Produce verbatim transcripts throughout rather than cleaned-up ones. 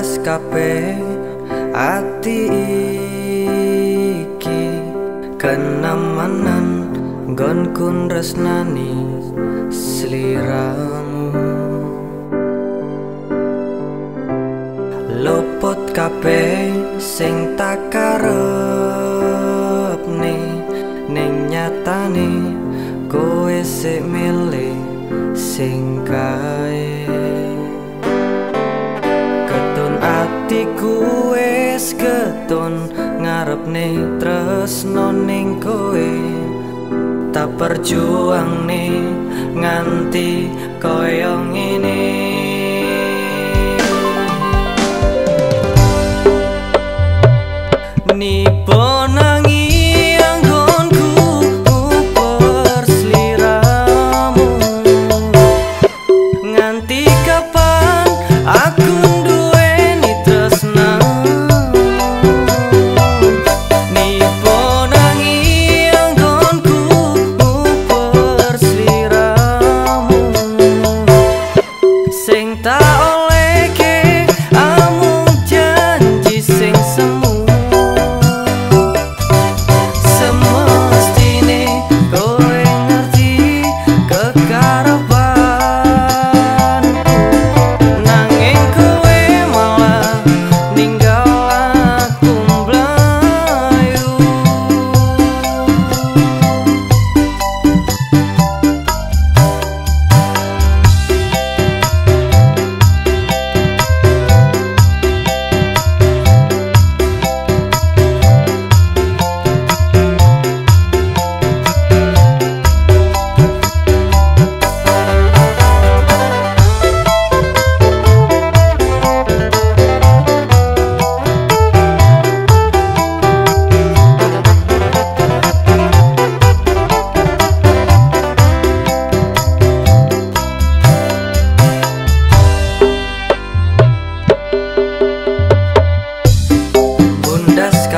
bundas kabeh ati iki kenamanan nggonku tresnani sliramu. Lopot kabeh sing tak karepne ning nyatane kowe sik milih sing kae. Ketun atiku wis ketun ngarepne tresno ning kowe, tak perjuangne nganti koyo ngene. Nipo nangi anggonku uper sliramu, nganti kapan aku duweni tresna. Nipo nangi anggonku uper sliramu, sing tak olehke amung janji sing semu.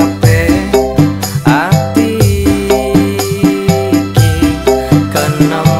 No.